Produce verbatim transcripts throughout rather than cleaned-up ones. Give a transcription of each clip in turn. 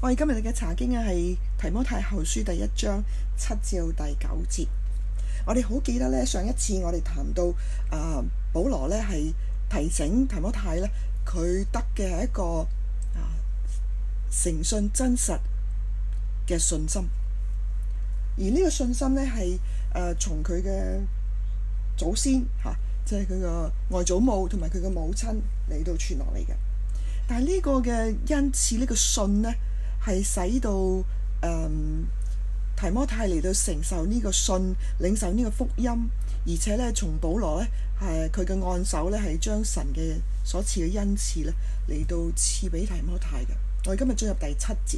我哋今日嘅查經係提摩太後書第一章七至到第九節。我哋好記得咧，上一次我哋談到啊、呃，保羅咧係提醒提摩太咧，佢得嘅係一個啊誠信真實嘅信心，而呢個信心咧係誒從佢嘅祖先嚇，即係佢個外祖母同埋佢嘅母親嚟到傳落嚟嘅。但係呢個嘅恩賜，呢個信呢，係使到誒、嗯、提摩太嚟到承受呢個信，領受呢個福音，而且咧從保羅咧係佢嘅按手咧係將神嘅所賜嘅恩賜咧嚟到賜俾提摩太嘅。我哋今日進入第七節。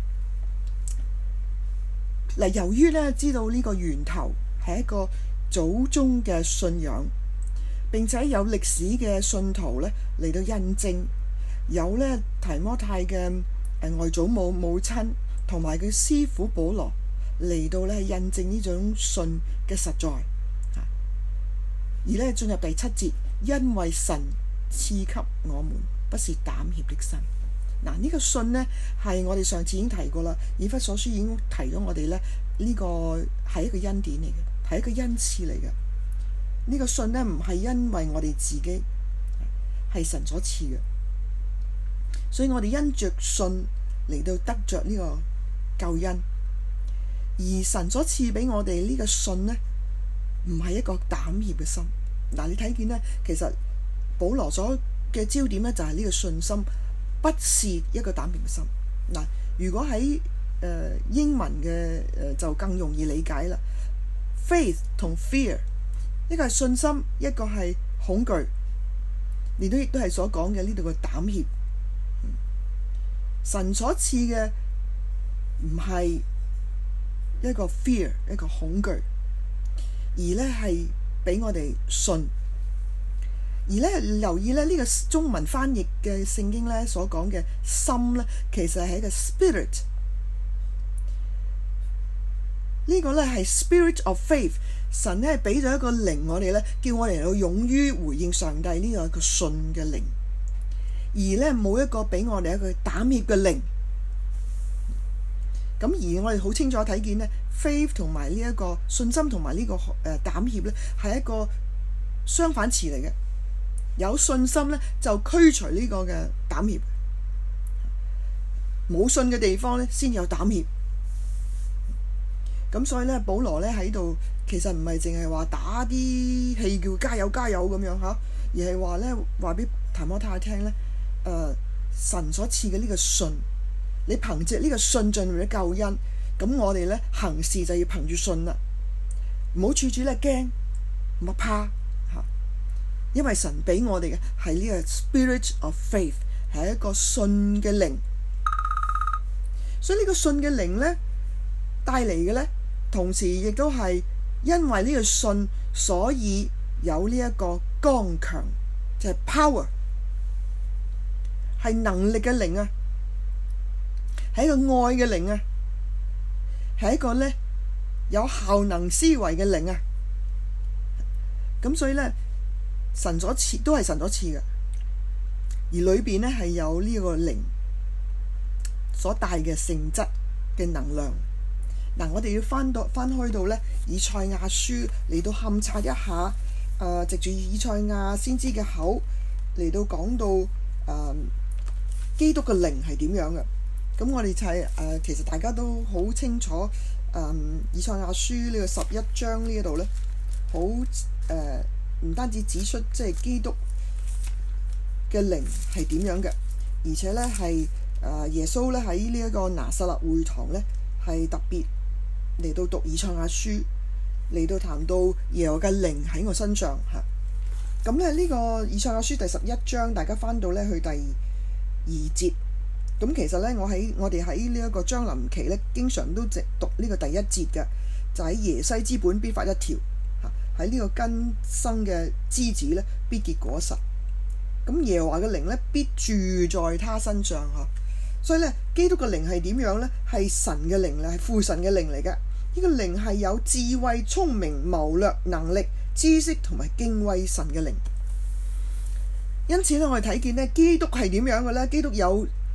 嗱，由於咧知道呢個源頭係一個祖宗嘅信仰，並且有歷史嘅信徒咧嚟到印證，有咧提摩太嘅誒外祖母母親同埋佢師傅保羅嚟到咧印證呢種信嘅實在。而咧進入第七節，因為神賜給我們不是膽怯的心。嗱，呢個信呢，係我哋上次已經提過啦，以弗所書已經提咗我哋咧呢個係一個恩典嚟嘅，係一個恩賜嚟嘅。呢個信呢，唔係因為我哋自己，係神所賜嘅，所以我哋因着信嚟到得着呢個救恩。而神所賜俾我哋呢個信呢，唔係一個膽怯嘅心。嗱，你睇見呢，其實保羅所嘅焦點呢，就係呢個信心，不是一個膽怯嘅心。嗱，如果喺誒、呃、英文嘅誒、呃、就更容易理解啦。Faith 同 fear， 一個係信心，一個係恐懼。你都亦都係所講嘅呢度嘅膽怯。神所賜嘅唔係一個 fear， 一個恐懼，而呢係俾我哋信。而咧留意咧呢、這個中文翻譯嘅聖經咧所講嘅心咧，其實係一個 spirit。呢個咧係 spirit of faith。神咧係俾咗一個靈我哋咧，叫我哋嚟到勇於回應上帝呢個一個信嘅靈。而咧冇一個俾我哋一個膽怯嘅靈。咁而我哋好清楚睇見咧 faith 同埋呢一個信心同埋呢個誒膽怯咧係一個相反詞嚟嘅。有信心咧就驅除呢個嘅膽怯，冇信嘅地方咧先有膽怯。咁所以咧，保羅咧喺度其實唔係淨係話打啲氣叫加油加油咁樣嚇，而係話咧話俾提摩太聽咧，誒、呃、神所賜嘅呢個信，你憑藉呢個信進入咗救恩，咁我哋咧行事就要憑住信啦，唔好處處咧驚，唔好怕。因為神俾我哋嘅係呢個 spirit of faith， 係一個信嘅靈，所以呢個信嘅靈咧帶嚟嘅咧，同時亦都係因為呢個信，所以有呢一個剛強，就係、是、power， 係能力嘅靈啊，係一個愛嘅靈啊，係一個咧有效能思維嘅靈啊，咁所以咧。神所賜都係神所賜嘅，而裏邊咧係有呢個靈所帶嘅性質嘅能量。嗱，我哋要翻到翻開到咧以賽亞書嚟到勘察一下，誒、呃，藉住以賽亞先知嘅口嚟到講到誒、呃、基督嘅靈係點樣嘅。咁我哋就係、是、誒、呃，其實大家都好清楚，誒、呃，以賽亞書呢個十一章呢度咧，好誒。呃唔單止指出即係基督嘅靈係點樣嘅，而且咧係誒耶穌咧喺呢一個拿撒勒會堂咧係特別嚟到讀以賽亞書，嚟到談到耶和華嘅靈喺我身上嚇。咁咧呢個以賽亞書第十一章，大家翻到咧去第二節。咁其實咧我喺我哋喺呢一個將臨期咧，經常都直讀呢個第一節嘅，就喺耶西之本必發一條。喺呢個根生嘅枝子咧，必結果實。咁耶和華嘅靈咧，必住在他身上嚇。所以咧，基督嘅靈係點樣咧？係神嘅靈咧，係父神嘅靈嚟嘅。呢個靈係有智慧、聰明、謀略、能力、知識同埋敬畏神嘅靈。因此咧，我哋睇見咧，基督係點樣嘅咧？基督有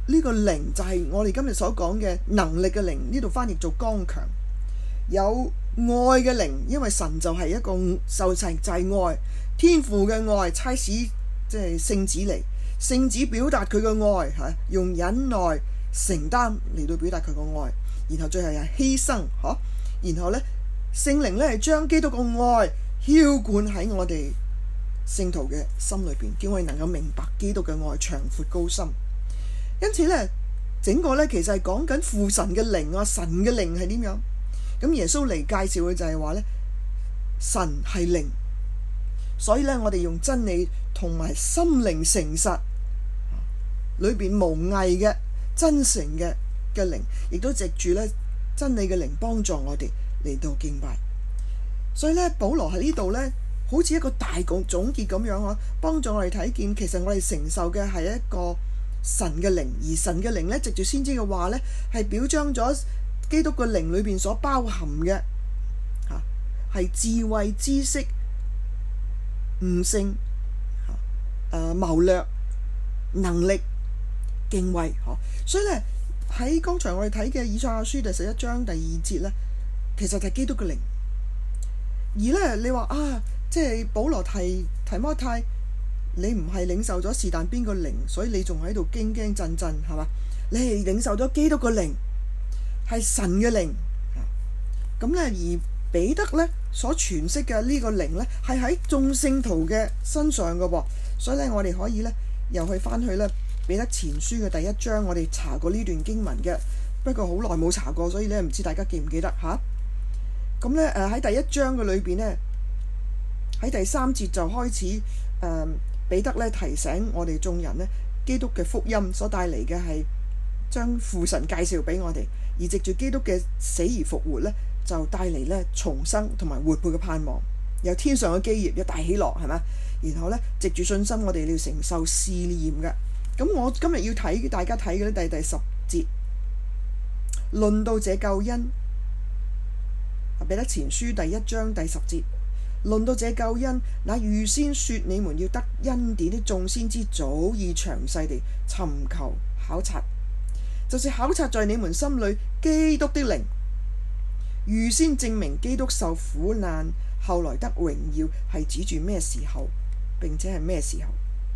呢個靈就係我哋今日所講嘅能力嘅靈，呢度翻譯做剛強。有愛嘅靈，因為神就係一個受神就係愛，天父嘅愛差使即係聖子嚟，聖子表達佢嘅愛嚇，用忍耐承擔嚟到表達佢嘅愛，然後最後係犧牲嚇，然後咧聖靈咧係將基督嘅愛澆灌喺我哋聖徒嘅心裏邊，叫我哋能夠明白基督嘅愛長闊高深。因此咧，整個咧其實係講緊父神嘅靈啊，神嘅靈係點樣？咁耶穌嚟介紹嘅就係話咧，神係靈，所以咧我哋用真理同埋心靈誠實裏邊無偽嘅真誠嘅嘅靈，亦都藉住咧真理嘅靈幫助我哋嚟到敬拜。所以咧，保羅喺呢度咧，好似一個大局總結咁樣啊，幫助我哋睇見其實我哋承受嘅係一個神嘅靈，而神嘅靈咧藉住先知嘅話咧，係表彰咗基督嘅靈裏邊所包含嘅嚇，係智慧、知識、悟性、嚇誒謀略、能力、敬畏嚇。所以咧喺剛才我哋睇嘅以賽亞書第十一章第二節咧，其實就係基督嘅靈。而咧你話啊，即係保羅提提摩太，你唔係領受咗是但邊個靈，所以你仲喺度驚驚震震係嘛？你係領受咗基督嘅靈。係神嘅靈，咁咧而彼得咧所詮釋嘅呢個靈咧係喺眾聖徒嘅身上嘅喎，所以咧我哋可以咧又去翻去咧彼得前書嘅第一章，我哋查過呢段經文嘅，不過好耐冇查過，所以咧唔知大家記唔記得吓？咁咧誒喺第一章嘅裏邊咧，喺第三節就開始誒、呃、彼得咧提醒我哋眾人咧，基督嘅福音所帶嚟嘅係將父神介紹俾我哋。而藉住基督嘅死而復活咧，就帶嚟咧重生同埋活潑嘅盼望，有天上嘅基業，有大喜樂，係咪？然後咧，藉住信心，我哋要承受試驗嘅。咁我今日要睇大家睇嘅咧，第第十節，論到這救恩，彼得前書第一章第十節，論到這救恩，那預先說你們要得恩典的眾先知早已詳細地尋求考察。就是考察在你們心裏基督的靈，預先證明基督受苦難，後來得榮耀，係指住咩時候，並且係咩時候？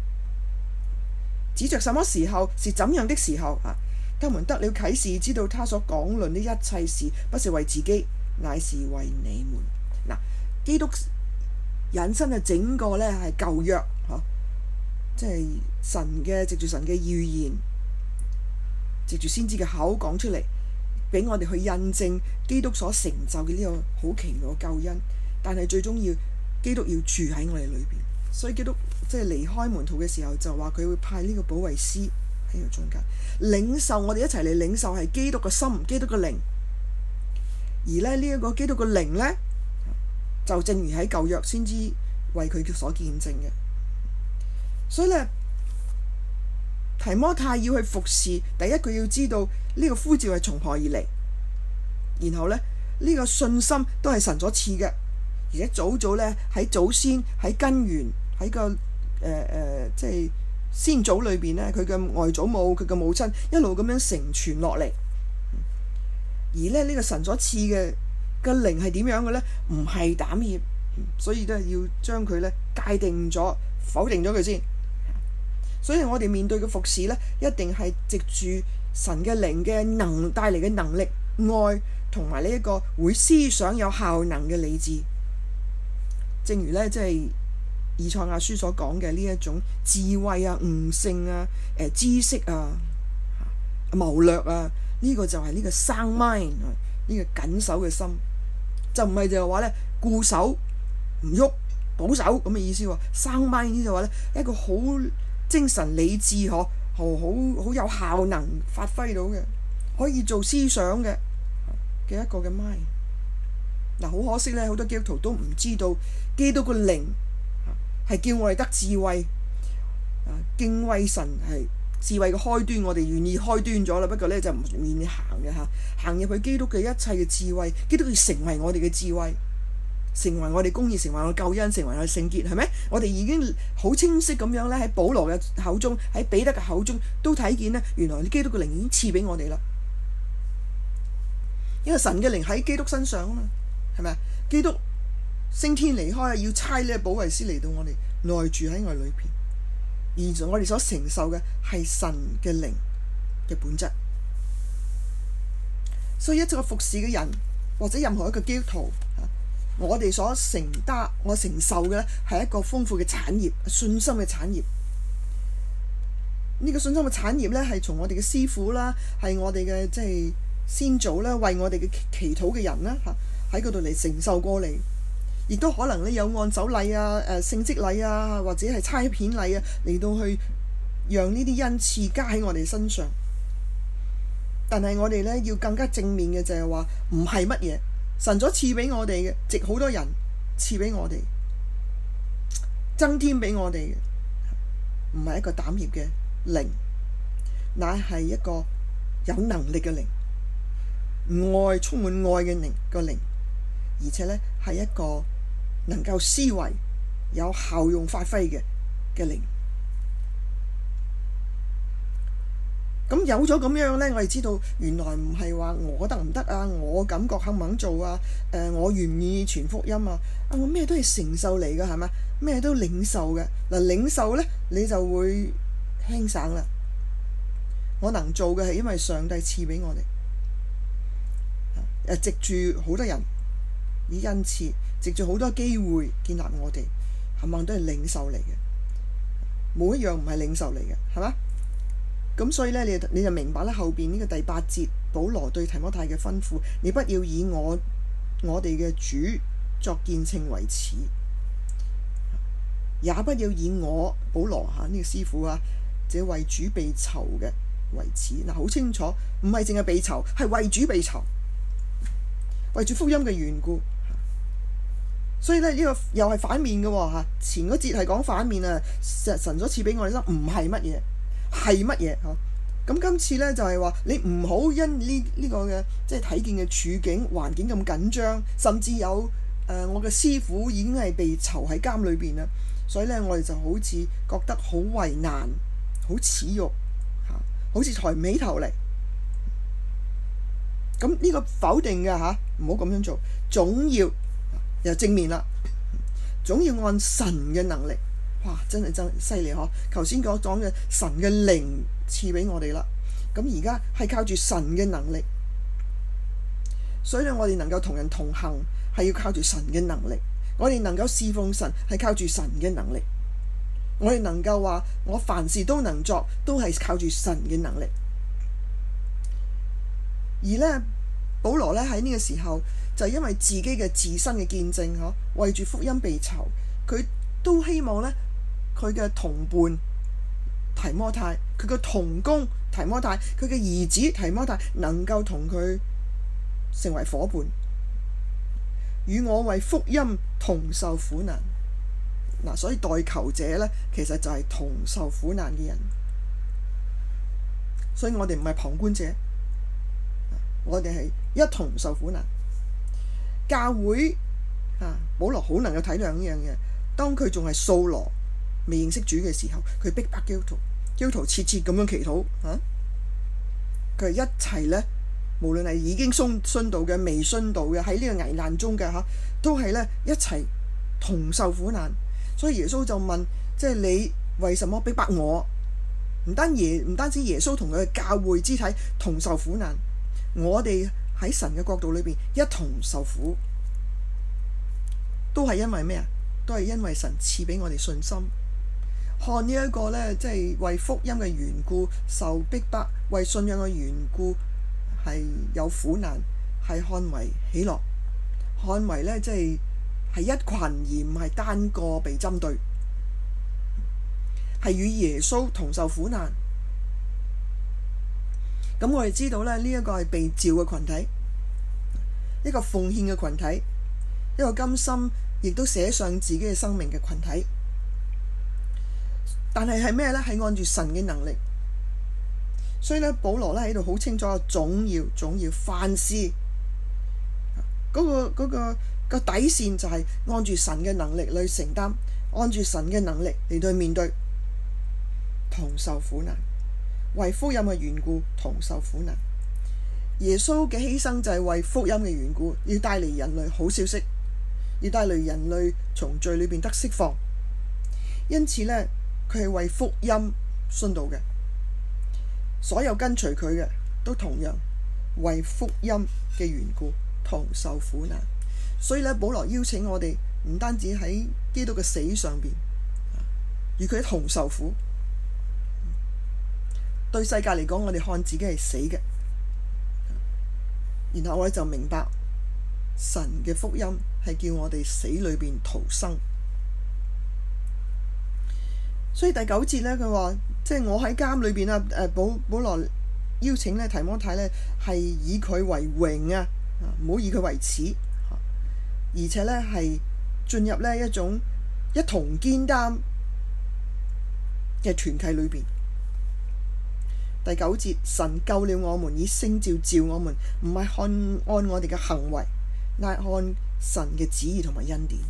指着什麼時候？是怎樣的時候啊？他們得了啟示，知道他所講論的一切事，不是為自己，乃是為你們。嗱，基督引申嘅整個呢係舊約，嚇、啊，即係神嘅藉住神嘅預言。藉住先知嘅口講出嚟，俾我哋去印證基督所成就嘅呢個好奇妙嘅救恩。但係最終要基督要住喺我哋裏邊，所以基督即係離開門徒嘅時候就話佢會派呢個保惠師喺度中間領受我哋一齊嚟領受係基督嘅心、基督嘅靈。而咧呢一個基督嘅靈呢，就正如喺舊約先知為佢所見證嘅。所以呢，提摩太要去服侍，第一佢要知道呢個呼召係從何而嚟，然後咧呢、呢個信心都係神所賜嘅，而且早早咧喺祖先喺根源喺個誒誒、呃呃、即係先祖裏邊咧，佢嘅外祖母佢嘅母親一路咁樣承傳落嚟。而咧呢、呢個神所賜嘅嘅靈係點樣嘅咧？唔係膽怯，所以都係要將佢咧界定咗、否定咗佢先。所以我哋面對嘅服侍咧，一定係藉住神嘅靈嘅能帶嚟嘅能力、愛同埋呢一個會思想有效能嘅理智。正如咧，即係以賽亞書所講嘅呢一種智慧啊、悟性啊、誒、呃、知識啊、謀略啊，呢、這個就係呢個 sound mind 啊，呢個緊守嘅心，就唔係就係話咧固守唔喐、保守咁嘅意思喎。sound mind 呢就話咧一個好精神理智嗬，好好好有效能發揮到嘅，可以做思想嘅嘅一個嘅 mind。嗱，好可惜咧，好多基督徒都唔知道基督個靈係叫我哋得智慧，啊，敬畏神係智慧嘅開端，我哋願意開端咗啦。不過咧就唔願意行嘅嚇，行入去基督嘅一切嘅智慧，基督要成為我哋嘅智慧。 成為我哋公義，成為我哋救恩，成為我哋聖潔，係咪？我哋已經好清晰咁樣咧，喺保羅嘅口中，喺彼得嘅口中都睇見咧，原來基督嘅靈已經賜俾我哋啦。因為神嘅靈喺基督身上啊嘛，係咪啊？基督升天離開，要差呢個保惠師嚟到我哋內住喺我哋裏邊，而我哋所承受嘅係神嘅靈嘅本質。所以一個服侍嘅人或者任何一個基督徒，我哋所承擔、我承受嘅咧係一個豐富嘅產業，信心嘅產業。呢個信心嘅產業咧係從我哋嘅師父啦，係我哋嘅即係先祖啦，為我哋嘅祈禱嘅人啦嚇，喺嗰度嚟承受過嚟，亦都可能咧有按手禮啊、誒聖職禮啊，或者係差遣禮啊，嚟到去讓呢啲恩賜加喺我哋身上。但係我哋咧要更加正面嘅就係話，唔係乜嘢神所賜俾我哋嘅，藉好多人賜俾我哋，增添俾我哋嘅，唔係一個膽怯嘅靈，乃係一個有能力嘅靈，愛充滿愛嘅靈個靈，而且咧係一個能夠思維有效用發揮嘅嘅靈。咁有咗咁樣咧，我哋知道原來唔係話我得唔得啊，我感覺肯唔肯做啊，誒、呃、我願意傳福音啊，啊我咩都係承受嚟㗎，係咪？咩都領受嘅嗱，領受咧你就會輕省啦。我能做嘅係因為上帝賜俾我哋，誒藉住好多人以恩賜，藉住好多機會建立我哋，冚唪唥都係領受嚟嘅，冇一樣唔係領受嚟嘅，係嘛？咁所以咧，你你就明白啦。後邊呢個第八節，保羅對提摩太嘅吩咐，你不要以我我哋嘅主作見證為恥，也不要以我保羅嚇呢個師傅啊，這為主被囚嘅為恥。嗱，好清楚，唔係淨係被囚，係為主被囚，為住福音嘅緣故。所以咧，呢個又係反面嘅喎嚇。前嗰節係講反面啊，神所賜俾我哋咧，唔係乜嘢。係乜嘢嚇？咁今次咧就係話你唔好因呢呢個嘅即係睇見嘅處境環境咁緊張，甚至有誒、呃、我嘅師傅已經係被囚喺監裏邊啦，所以咧我哋就好似覺得好為難、好恥辱嚇，好似抬唔起頭嚟。咁呢個否定嘅嚇，唔好咁樣做，總要又正面啦，總要按神嘅能力。哇！真係真犀利嗬！頭先講講嘅神嘅靈賜俾我哋啦，咁而家係靠住神嘅能力，所以咧我哋能夠同人同行係要靠住神嘅能力，我哋能夠侍奉神係靠住神嘅能力，我哋能夠話我凡事都能作，都係靠住神嘅能力。而咧保羅咧喺呢個時候就因為自己嘅自身嘅見證嗬，為住福音被囚，佢都希望咧。佢嘅同伴提摩太，佢嘅同工提摩太，佢嘅兒子提摩太能夠同佢成為夥伴，與我為福音同受苦難。嗱，所以代求者咧，其實就係同受苦難嘅人。所以我哋唔係旁觀者，我哋係一同受苦難。教會啊，保羅好能夠體諒呢樣嘢。當佢仲係掃羅，未認識主嘅時候，佢逼迫基督徒，基督徒切切咁樣祈禱嚇。佢係一齊咧，無論係已經殉殉道嘅、未殉道嘅，喺呢個危難中嘅嚇，都係咧一齊同受苦難。所以耶穌就問：即係你為什麼逼迫我？唔單耶唔單止耶穌同佢嘅教會肢體同受苦難，我哋喺神嘅國度裏邊一同受苦，都係因為咩啊？都係因為神賜俾我哋信心。看呢一個咧，即係為福音嘅緣故受逼迫，為信仰嘅緣故係有苦難，係看為喜樂，看為咧即係係一群而唔係單個被針對，係與耶穌同受苦難。咁我哋知道咧，呢一個係被召嘅群體，一個奉獻嘅群體，一個甘心亦都寫上自己嘅生命嘅群體。但係係咩咧？係按住神嘅能力，所以咧，保羅咧喺度好清楚，總要總要凡事嗰個嗰個個底線就係按住神嘅能力去承擔，按住神嘅能力嚟到面對，同受苦難，為福音嘅緣故同受苦難。耶穌嘅犧牲就係為福音嘅緣故，要帶嚟人類好消息，要帶嚟人類從罪裏邊得釋放。因此呢，佢係為福音殉道嘅，所有跟隨佢嘅都同樣為福音嘅緣故同受苦難。所以咧，保羅邀請我哋唔單止喺基督嘅死上邊與佢同受苦。對世界嚟講，我哋看自己係死嘅，然後我哋就明白神嘅福音係叫我哋死裏邊逃生。所以第九節咧，佢話即係我喺監裏邊啊，誒保保羅邀請咧提摩太咧係以佢為榮啊，唔好以佢為恥，而且咧係進入呢一種一同肩擔嘅團契裏邊。第九節，神救了我們，以聖召召我們，唔係看按我哋嘅行為，乃按神嘅旨意同埋恩典。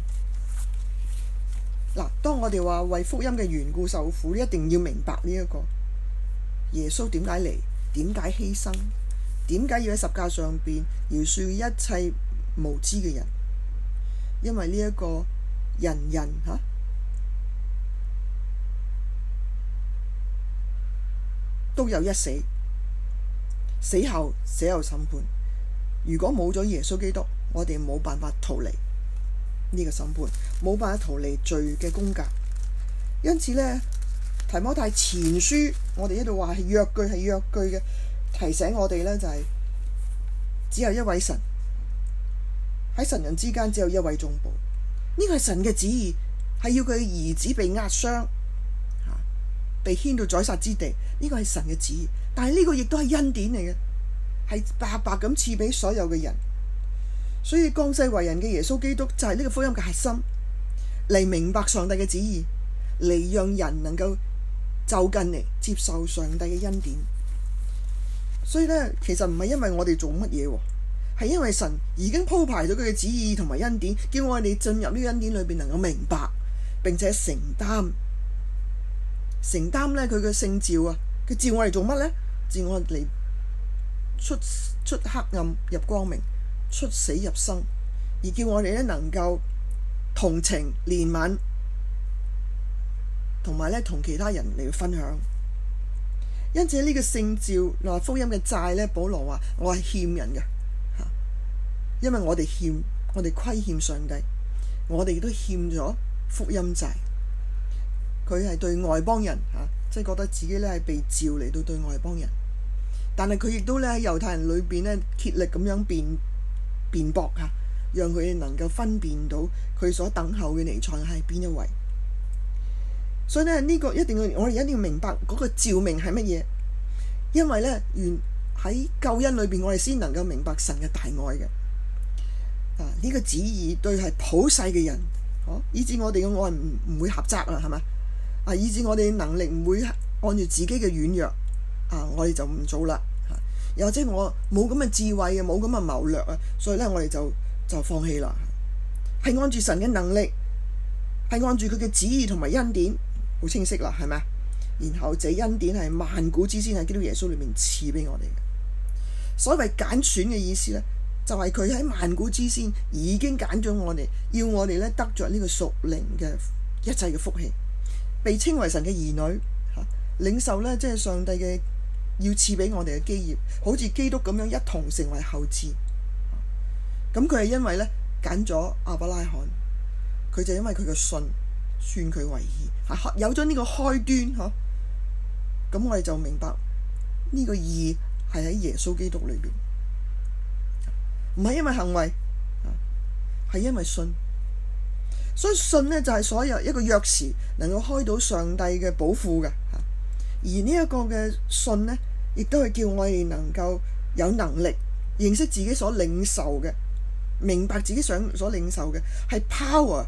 嗱，當我哋話為福音嘅緣故受苦，一定要明白呢、這、一個耶穌點解嚟，點解犧牲，點解要喺十架上邊饒恕一切無知嘅人。因為呢一個人人嚇、啊、都有一死，死後死後審判。如果冇咗耶穌基督，我哋冇辦法逃離呢個審判，冇辦法逃離罪嘅工價。因此呢，提摩太前書我哋喺度話係約據，係約據嘅提醒我哋呢，就係、是、只有一位神。喺神人之間只有一位中保，呢個係神嘅旨意，係要佢兒子被壓傷，被牽到宰殺之地，呢個係神嘅旨意。但係呢個亦都係恩典嚟嘅，係白白咁賜俾所有嘅人。所以降世為人嘅耶穌基督就係呢個福音嘅核心，嚟明白上帝嘅旨意，嚟讓人能夠就近嚟接受上帝嘅恩典。所以咧，其實唔係因為我哋做乜嘢，係因為神已經鋪排咗佢嘅旨意同埋恩典，叫我哋進入呢個恩典裏邊能夠明白並且承擔承擔咧佢嘅聖召啊！佢召我哋做乜咧？召我哋出出黑暗入光明，出死入生，而叫我哋咧能夠同情憐憫，同埋咧同其他人嚟分享。因此呢個聖召話福音嘅債咧，保羅話我係欠人嘅。因為我哋欠，我哋虧欠上帝，我哋亦都欠咗福音債。佢係對外邦人嚇、啊，即係覺得自己咧係被召嚟到對外邦人，但係佢亦都咧喺猶太人裏邊咧竭力咁樣辯辯駁嚇，讓佢哋能夠分辨到佢所等候嘅彌賽係邊一位。所以咧呢、這個一定要我哋一定要明白嗰個召命係乜嘢，因為咧原喺救恩裏邊，我哋先能夠明白神嘅大愛嘅。啊！呢、這個旨意對係普世嘅人，哦、啊，以致我哋嘅愛唔唔會狹窄啦，係咪？啊，以致我哋能力唔會按住自己嘅軟弱，啊，我哋就唔做啦。嚇、啊，又或者我冇咁嘅智慧啊，冇咁嘅謀略啊，所以咧我哋就就放棄啦。係按住神嘅能力，係按住佢嘅旨意同埋恩典，好清晰啦，係咪？然後這恩典係萬古之先喺基督耶穌裏面賜俾我哋嘅。所謂揀選嘅意思咧，就係佢喺萬古之先已經揀咗我哋，要我哋咧得着呢個屬靈嘅一切嘅福氣，被稱為神嘅兒女嚇，領受咧即係上帝嘅要賜俾我哋嘅基業，好似基督咁樣一同成為後嗣。咁佢係因為咧揀咗亞伯拉罕，佢就因為佢嘅信算佢為義嚇，有咗呢個開端嚇。咁我哋就明白呢個義係喺耶穌基督裏邊。唔係因為行為，係因為信。所以信呢，就係所有一個鑰匙，能夠開到上帝嘅寶庫嘅。而呢一個嘅信呢，亦都係叫我哋能夠有能力認識自己所領受嘅，明白自己想所領受嘅係 power，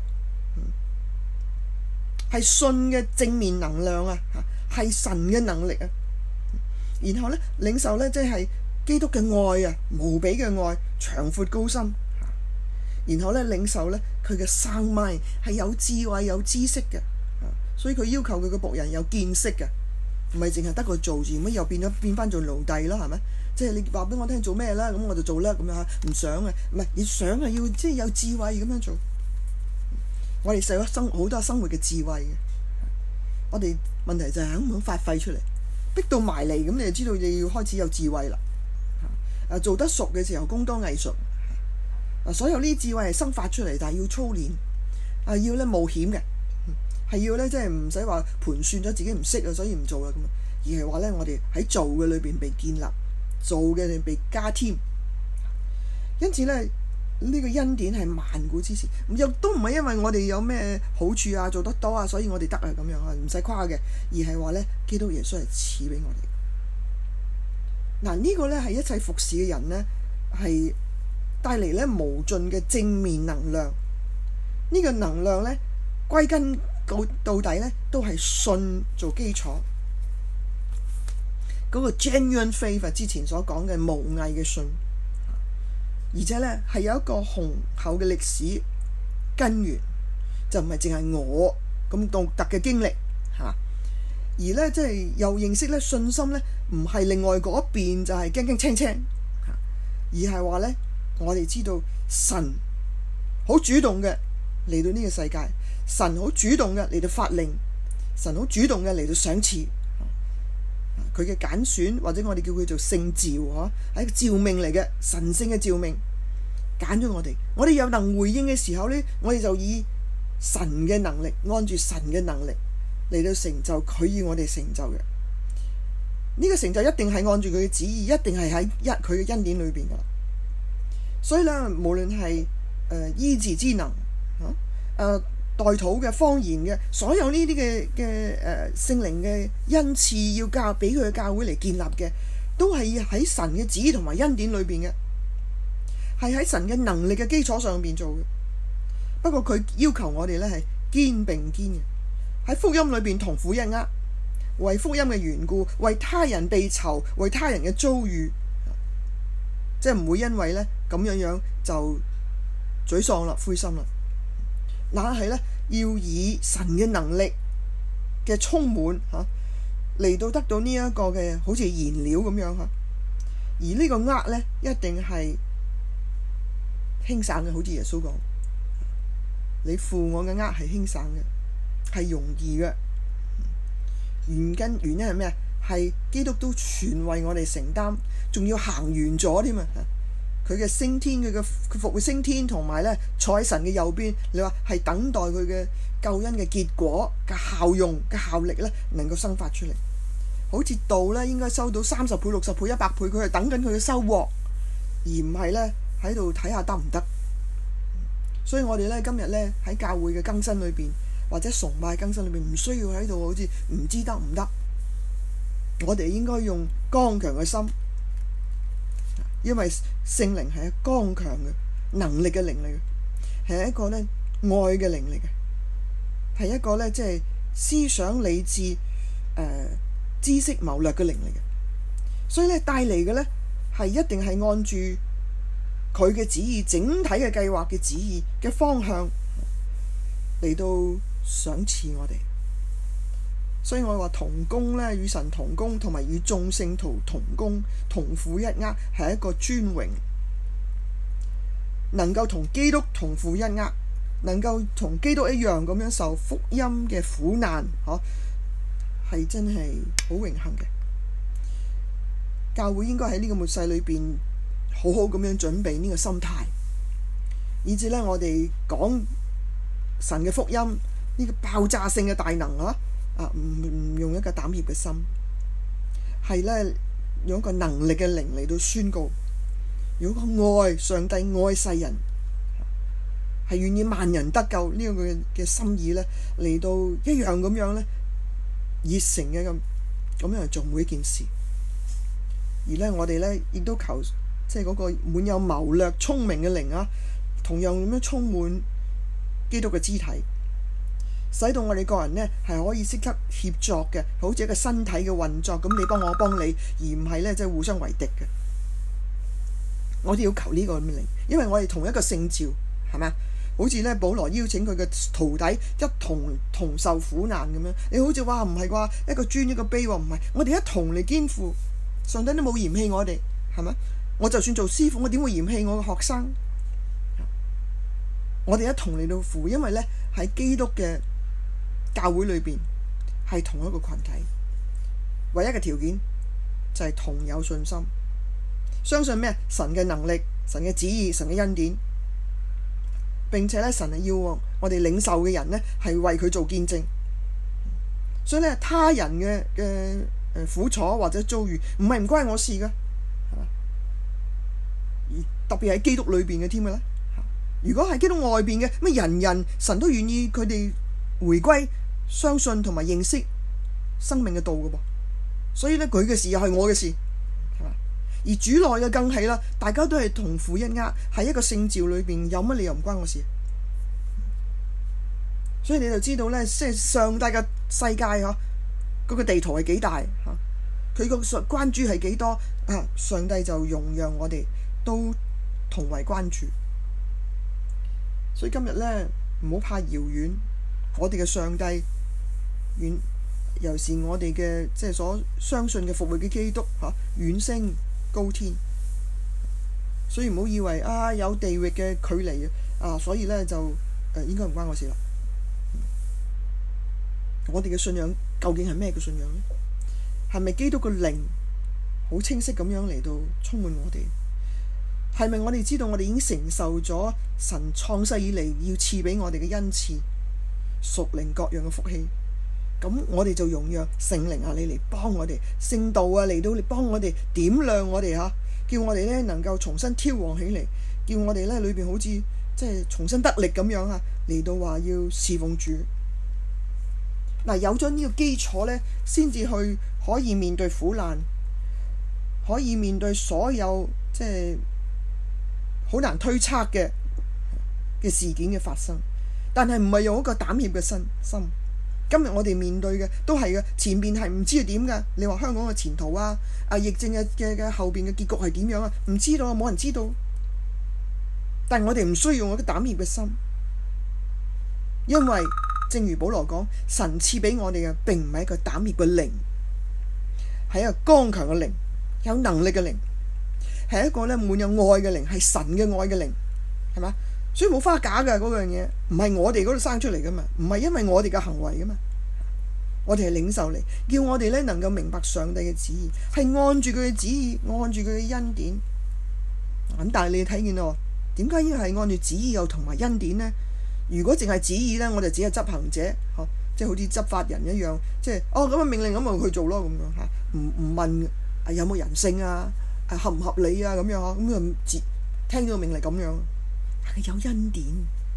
係信嘅正面能量啊，係神嘅能力啊。然後呢，領受呢，即係基督嘅愛啊，無比嘅愛，長闊高深。 然後咧領受咧佢嘅 sound mind 係有智慧有知識嘅，所以佢要求佢嘅僕人有見識嘅，唔係淨係得個做字，咁又變咗變翻做奴隸啦，係咪？即係你話俾我聽做咩啦，咁我就做啦，咁樣嚇，唔想啊，唔係你想啊，要即係有智慧咁樣做。我哋細個生好多生活嘅智慧嘅，我哋問題就係肯唔肯發揮出嚟，逼到埋嚟咁，你就知道你要開始有智慧啦。啊，做得熟嘅時候，工多藝術。啊，所有呢啲智慧係生發出嚟，但係要操練，啊要咧冒險嘅，係要咧即係唔使話盤算咗自己唔識啊，所以唔做啦咁，而係話咧我哋喺做嘅裏邊被建立。做嘅你被加添，因此咧呢、這個恩典係萬古之時，又都唔係因為我哋有咩好處啊，做得多啊，所以我哋得啊咁樣啊，唔使誇嘅，而係話咧基督耶穌係賜俾我哋。嗱、這個、呢個咧係一切服侍嘅人咧係帶嚟咧無盡嘅正面能量。呢、這個能量咧歸根到到底咧都係信做基礎。嗰個 genuine faith 之前所講嘅無偽嘅信，而且咧係有一個雄厚嘅歷史根源，就唔係淨係我咁獨特嘅經歷嚇，而咧即係又認識咧信心咧唔係另外嗰邊就係驚驚青青嚇，而係話咧我哋知道神好主動嘅嚟到呢個世界，神好主動嘅嚟到發令，神好主動嘅嚟到賞賜。佢嘅揀選或者我哋叫佢做聖召嗬，係一個召命嚟嘅，神聖嘅召命揀咗我哋，我哋有能回應嘅時候呢，我哋就以神嘅能力，按住神嘅能力嚟到成就佢要我哋成就嘅。呢個成就一定係按住佢嘅旨意，一定係喺一佢嘅恩典裏邊噶啦。所以咧，無論係誒醫治之能嚇誒。代禱嘅方言嘅所有呢啲嘅嘅誒聖靈嘅恩賜要教俾佢嘅教會嚟建立嘅，都係喺神嘅旨意同埋恩典裏邊嘅，係喺神嘅能力嘅基礎上邊做嘅。不過佢要求我哋咧係肩並肩嘅，喺福音裏邊同負一軛，為福音嘅緣故，為他人被囚，為他人嘅遭遇，即係唔會因為咧咁樣樣就沮喪啦、灰心啦。那係咧要以神嘅能力嘅充滿嚇嚟到得到呢一個嘅好似燃料咁樣嚇，而呢個軛咧一定係輕省嘅，好似耶穌講：你負我嘅軛係輕省嘅，係容易嘅。原根原因係咩啊？係基督都全為我哋承擔，仲要行完咗添啊！佢嘅升天，佢嘅佢復活升天，同埋咧坐喺神嘅右邊，你話係等待佢嘅救恩嘅結果嘅效用嘅效力咧，能夠生發出嚟。好似道咧應該收到三十倍、六十倍、一百倍，佢係等緊佢嘅收穫，而唔係咧喺度睇下得唔得。所以我哋咧今日咧喺教會嘅更新裏邊，或者崇拜更新裏邊，唔需要喺度好似唔知得唔得。我哋應該用剛強嘅心。因為聖靈係一個剛強嘅能力嘅靈嚟嘅，係一個咧愛嘅靈嚟嘅，係一個咧即係思想理智誒、呃、知識謀略嘅靈嚟嘅，所以咧帶嚟嘅咧係一定係按住佢嘅旨意，整體嘅計劃嘅旨意嘅方向嚟到賞賜我哋。所以我話同工咧，與神同工，同埋與眾聖徒同工，同負一軛，係一個尊榮。能夠同基督同負一軛，能夠同基督一樣咁樣受福音嘅苦難，嗬，係真係好榮幸嘅。教會應該喺呢個末世裏邊好好咁樣準備呢個心態，以至咧我哋講神嘅福音呢個爆炸性嘅大能啊！啊！唔唔用一個膽怯嘅心，係咧用一個能力嘅靈嚟到宣告，用一個愛上帝愛世人，係願意萬人得救呢個嘅心意咧嚟到一樣咁樣咧熱誠嘅咁咁樣嚟做每一件事。而咧我哋咧亦都求即係嗰個滿有謀略聰明嘅靈啊，同樣咁樣充滿基督嘅肢體。使到我哋個人呢係可以識得協作嘅，好似一個身體嘅運作咁，你幫我，我幫你，而唔係呢即係互相為敵嘅。我哋要求呢個命令，因為我哋同一個聖召， 係咪？好似咧，保羅邀請佢嘅徒弟一同同受苦難咁樣。你好似話唔係啩？一個尊一個卑喎，唔係，我哋一同嚟肩負。上帝都冇嫌棄我哋，係咪？我就算做師傅，我點會嫌棄我嘅學生？我哋一同嚟到負，因為咧喺基督嘅教會裏邊係同一個群體，唯一嘅條件就係同有信心，相信咩？神嘅能力、神嘅旨意、神嘅恩典。並且咧，神係要我哋領受嘅人咧，係為佢做見證。所以咧，他人嘅嘅誒苦楚或者遭遇，唔係唔關我事噶，係嘛？而特別喺基督裏邊嘅添嘅咧。如果係基督外邊嘅，乜人人神都願意佢哋回歸、相信同埋認識生命嘅道嘅噃。所以咧，佢嘅事又係我嘅事，係嘛？而主內嘅更係啦，大家都係同負一軛，喺一個聖召裏邊，有乜理由唔關我事？所以你就知道咧，即係上帝嘅世界嗬，嗰個地圖係幾大嚇，佢個關注係幾多啊？上帝就容讓我哋都同為關注。所以今日咧，唔好怕遙遠，我哋嘅上帝遠，尤其是我哋嘅即係所相信嘅復活嘅基督嚇，遠升高天。所以唔好以為啊有地域嘅距離啊，所以咧就誒、呃、應該唔關我事啦。我哋嘅信仰究竟係咩嘅信仰呢？係咪基督嘅靈好清晰咁樣嚟到充滿我哋？係咪我哋知道我哋已經承受咗神創世以嚟要賜俾我哋嘅恩賜、屬靈各樣嘅福氣？咁我哋就容讓聖靈啊，你嚟幫我哋，聖道啊嚟到嚟幫我哋點亮我哋嚇，叫我哋咧能夠重新挑旺起嚟，叫我哋咧裏邊好似即係重新得力咁樣啊，嚟到話要侍奉主。嗱，有咗呢個基礎咧，先至去可以面對苦難，可以面對所有即係好難推測嘅嘅事件嘅發生。但係唔係用一個膽怯嘅心心。今日我哋面對嘅都係嘅，前面係唔知係點㗎。你話香港嘅前途啊，啊疫症嘅嘅嘅後邊嘅結局係點樣啊？唔知道啊，冇人知道。但係我哋唔需要用一個膽怯嘅心，因為正如保羅講，神賜俾我哋嘅並唔係一個膽怯嘅靈，係一個剛強嘅靈，有能力嘅靈，係一個咧滿有愛嘅靈，係神嘅愛嘅靈，係嘛？所以冇花假㗎，嗰樣嘢，唔係我哋嗰度生出嚟㗎嘛，唔係因為我哋嘅行為㗎嘛，我哋係領受嚟，叫我哋咧能夠明白上帝嘅旨意，係按住佢嘅旨意，按住佢嘅恩典。咁但係你睇見喎，點解要係按住旨意又同埋恩典呢？如果淨係旨意咧，我就只係執行者，嗬，即係好似執法人一樣，即係哦咁嘅命令咁咪去做咯咁樣嚇，唔唔問啊有冇人性啊，啊合唔合理啊咁樣嗬，咁就接聽咗個命令咁樣。係有恩典，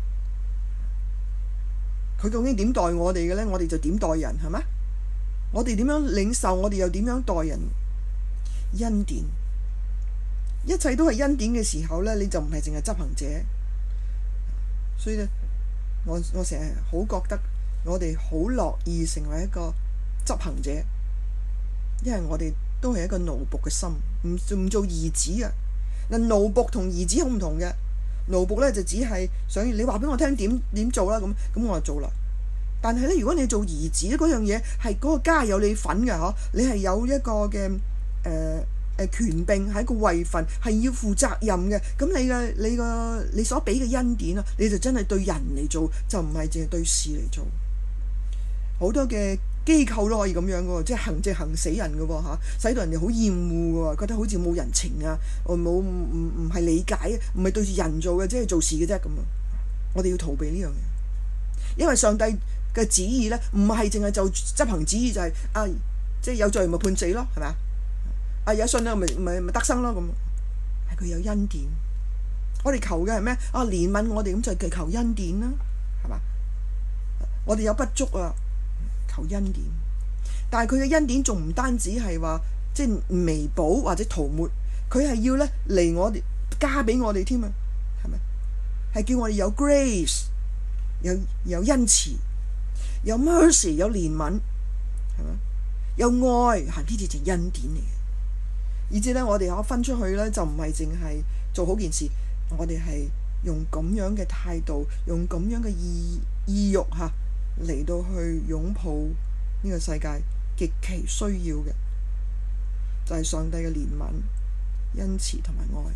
佢究竟點待我哋嘅咧？我哋就點待人係咪？我哋點樣領受，我哋又點樣待人？恩典，一切都係恩典嘅時候咧，你就唔係淨係執行者。所以咧，我我成日好覺得我哋好樂意成為一個執行者，因為我哋都係一個奴僕嘅心，唔唔做兒子啊！嗱，奴僕同兒子好唔同嘅。奴僕咧就只係想你話俾我聽點點做啦，咁咁我就做啦。但係咧，如果你做兒子嗰樣嘢係嗰個家有你份嘅嗬，你係有一個嘅誒誒權柄，係一個位份，係要負責任嘅。咁你嘅你個你所俾嘅恩典啊，你就真係對人嚟做，就唔係淨係對事嚟做。好多嘅機構都可以咁樣嘅喎，即係行即係行死人嘅喎嚇，使到人哋好厭惡嘅喎，覺得好似冇人情啊，冇唔唔唔係理解啊，唔係對住人做嘅，即係做事嘅啫咁啊！我哋要逃避呢樣嘢，因為上帝嘅旨意咧，唔係淨係就執行旨意，就係、是、啊，即係有罪咪判死咯，係咪啊？啊有信啊，咪咪咪得生咯咁，係佢有恩典。我哋求嘅係咩？啊憐憫我哋，咁就係求恩典啦，係嘛？我哋有不足啊。求恩典，但係佢嘅恩典仲唔單止係話即係彌補或者塗抹，佢係要咧嚟我哋加俾我哋添啊，係咪？係叫我哋有 grace， 有有恩慈，有 mercy， 有憐憫，係咪？有愛，嚇呢啲就係恩典嚟嘅。以至咧，我哋可分出去咧，就唔係淨係做好件事，我哋係用咁樣嘅態度，用咁樣嘅意意欲嚇嚟到去擁抱呢個世界極其需要嘅，就係上帝嘅憐憫、恩慈同埋愛。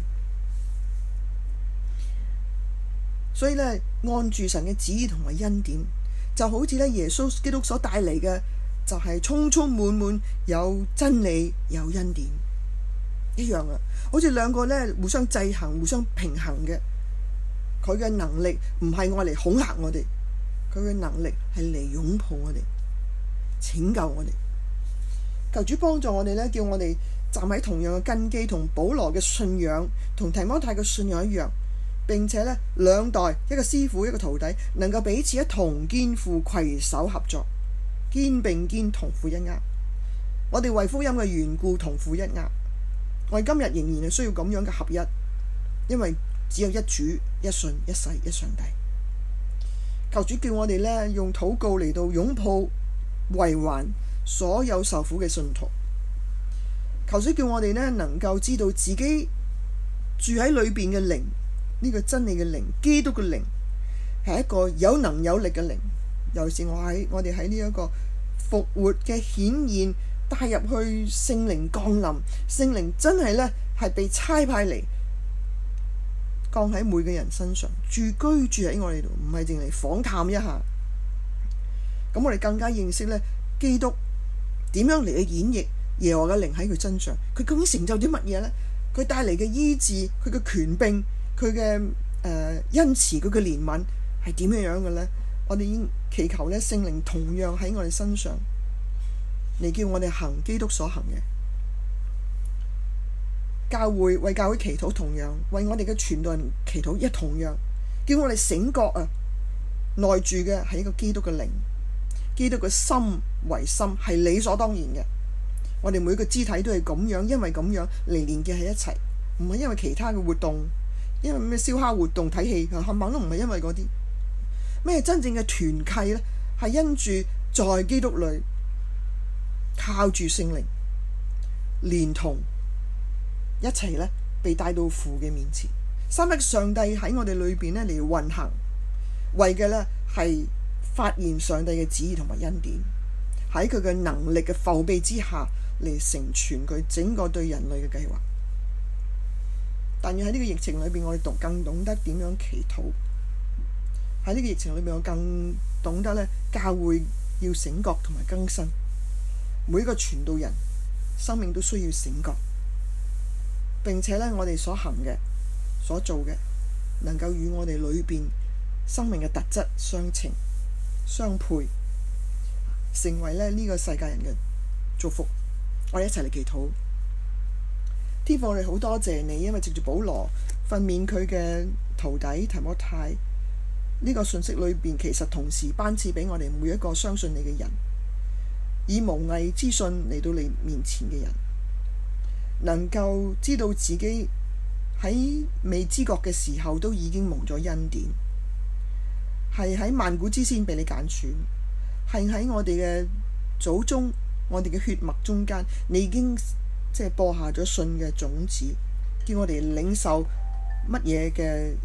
所以咧，按住神嘅旨意同埋恩典，就好似咧耶穌基督所帶嚟嘅，就係充充滿滿有真理有恩典一樣啊！好似兩個咧互相制衡、互相平衡嘅。佢嘅能力唔係愛嚟恐嚇我哋，佢嘅能力係嚟擁抱我哋、拯救我哋。求主幫助我哋咧，叫我哋站喺同樣嘅根基，同保羅嘅信仰、同提摩太嘅信仰一樣。並且咧，兩代一個師傅一個徒弟，能夠彼此一同肩負、攜手合作，肩並肩同負一軛。我哋為福音嘅緣故同負一軛。我哋今日仍然係需要咁樣嘅合一，因為只有一主、一信、一世、一上帝。求主叫我哋咧，用禱告嚟到擁抱、維還所有受苦嘅信徒。求主叫我哋咧，能夠知道自己住喺裏邊嘅靈，呢個真理嘅靈、基督嘅靈，係一個有能有力嘅靈。尤其是我喺我哋喺呢一個復活嘅顯現帶入去，聖靈降臨，聖靈真係咧係被差派嚟降喺每個人身上，住居住喺我哋度，唔係淨係訪探一下。咁我哋更加認識咧基督點樣嚟去演繹耶和華嘅靈喺佢身上，佢究竟成就啲乜嘢咧？佢帶嚟嘅醫治，佢嘅權柄，佢嘅誒恩慈，佢嘅憐憫係點樣樣嘅咧？我哋已經祈求咧聖靈同樣喺我哋身上嚟叫我哋行基督所行嘅。教會為教會祈禱，同樣為我哋嘅傳道人祈禱，一同樣叫我哋醒覺啊！內住嘅係一個基督嘅靈，基督嘅心為心，係理所當然嘅。我哋每個肢體都係咁樣，因為咁樣嚟連結喺一齊，唔係因為其他嘅活動，因為咩燒烤活動、睇戲，冚唪唥都唔係因為嗰啲。咩真正嘅團契呢？係因住在基督裏，靠住聖靈，連同一齊咧被帶到父嘅面前。三一上帝喺我哋裏邊咧嚟運行，為嘅咧係發現上帝嘅旨意同埋恩典，喺佢嘅能力嘅覆庇之下嚟成全佢整個對人類嘅計劃。但要喺呢個疫情裏邊，我哋懂更懂得點樣祈禱。喺呢個疫情裏面，我更懂得咧教會要醒覺同埋更新。每一個傳道人生命都需要醒覺，並且咧我哋所行嘅、所做嘅，能夠與我哋裏邊生命嘅特質相稱、相配，成為咧呢個世界人嘅祝福。我哋一齊嚟祈禱。天父，我哋好多謝你，因為藉住保羅訓勉佢嘅徒弟提摩太。呢個信息裏邊，其實同時頒賜俾我哋每一個相信你嘅人，以無偽之信嚟到你面前嘅人，能夠知道自己喺未知覺嘅時候都已經蒙咗恩典，係喺萬古之先被你揀選，係喺我哋嘅祖宗、我哋嘅血脈中間，你已經即係播下咗信嘅種子，叫我哋領受乜嘢嘅。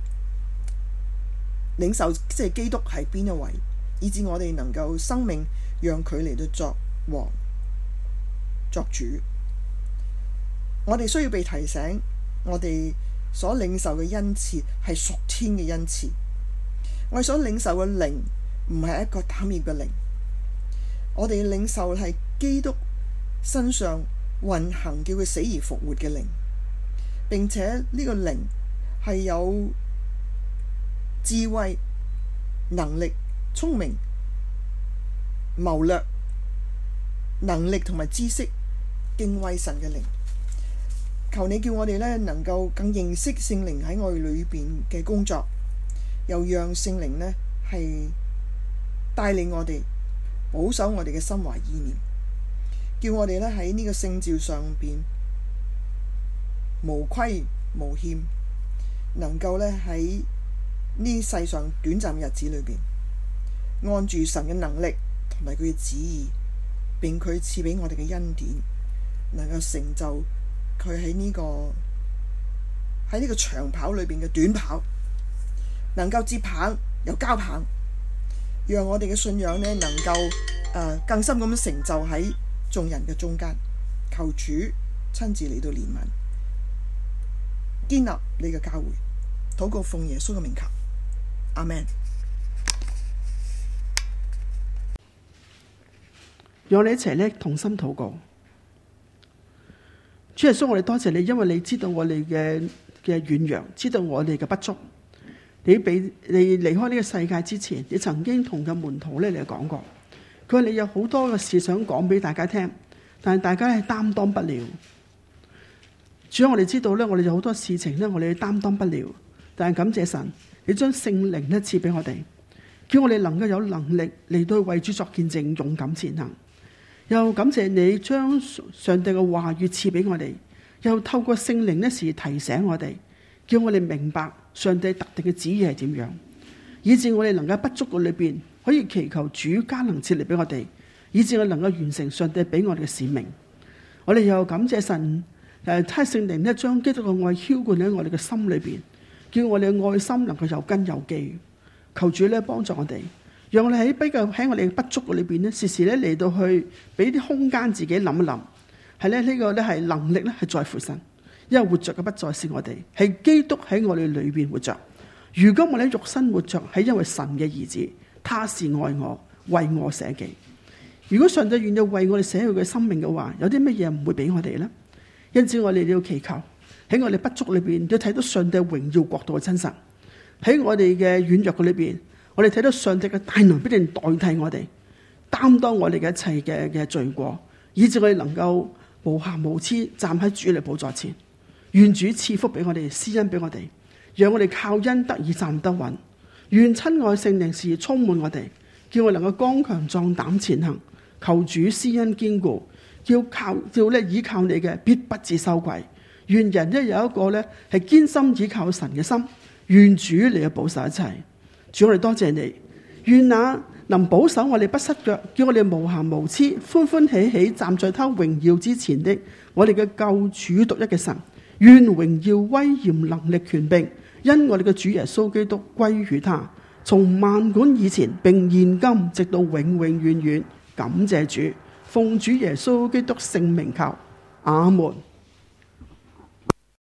領受即係基督係邊一位，以致我哋能夠生命讓佢嚟到作王作主。我哋需要被提醒，我哋所領受嘅恩賜係屬天嘅恩賜。我哋所領受嘅靈唔係一個膽怯嘅靈，我哋領受係基督身上運行叫佢死而復活嘅靈，並且呢個靈係有智慧、能力、聰明、謀略、能力同埋知識、敬畏神嘅靈。求你叫我哋咧能夠更認識聖靈喺我哋裏邊嘅工作，又讓聖靈咧係帶領我哋保守我哋嘅心懷意念，叫我哋咧喺呢個聖召上邊無虧無欠，能夠咧喺呢世上短暫日子裏邊，按住神嘅能力同埋佢嘅旨意，並佢賜俾我哋嘅恩典，能夠成就佢喺呢個喺呢個長跑裏邊嘅短跑， 能夠接棒又交棒，讓我哋嘅信仰呢能夠誒、呃、更深咁成就喺眾人嘅中間。求主親自嚟到憐憫，建立你嘅教會。禱告奉耶穌嘅名求，阿們。 讓我哋一齊咧同心禱告。主耶穌，我哋多謝你，因為你知道我哋嘅嘅軟弱，知道我哋嘅不足。你俾你離開呢個世界之前，你曾經同嘅門徒咧嚟講過，佢話你有好多嘅事想講俾大家聽，但係大家係擔當不了。主啊，我哋知道咧，我哋有好多事情咧，我哋擔當不了。但係感謝神，你將聖靈咧賜俾我哋，叫我哋能夠有能力嚟到為主作見證，勇敢前行。又感謝你將上帝嘅話語賜俾我哋，又透過聖靈呢時提醒我哋，叫我哋明白上帝特定嘅旨意係點樣，以致我哋能夠不足嘅裏邊可以祈求主加能賜力俾我哋，以致我能夠完成上帝俾我哋嘅使命。我哋又感謝神誒，差聖靈呢將基督嘅愛澆灌喺我哋嘅心裏邊，叫我哋嘅愛心能夠有根有基。求主咧幫助我哋，讓我哋喺比較喺我哋嘅不足嘅裏邊咧，時時咧嚟到去俾啲空間自己諗一諗，係咧呢個咧係能力咧係在乎神，因為活着嘅不再是我哋，係基督喺我哋裏邊活着。如今我哋肉身活着，係因為神嘅兒子，他是愛我，為我捨己。如果上帝願意為我哋捨去嘅生命嘅話，有啲乜嘢唔會俾我哋呢？因此我哋要祈求喺我哋不足裏邊，要睇到上帝榮耀國度嘅真實。喺我哋嘅軟弱嘅裏邊，我哋睇到上帝嘅大能必定代替我哋，擔當我哋嘅一切嘅嘅罪過，以致我哋能夠無瑕無疵站喺主嘅寶座前。願主賜福俾我哋，施恩俾我哋，讓我哋靠恩得以站得穩。願親愛聖靈時充滿我哋，叫我能夠剛強壯膽前行。求主施恩堅固，要靠要咧倚靠你嘅，必不致羞愧。願人一有一個咧係堅心倚靠神嘅心。願主嚟去保守一切。主，我哋多謝你。願那能保守我哋不失腳，叫我哋無瑕無疵，歡歡喜喜站在他榮耀之前的我哋嘅救主獨一嘅神。願榮耀威嚴能力權柄因我哋嘅主耶穌基督歸於他，從萬管以前並現今直到永永遠遠。感謝主，奉主耶穌基督聖名求，阿門。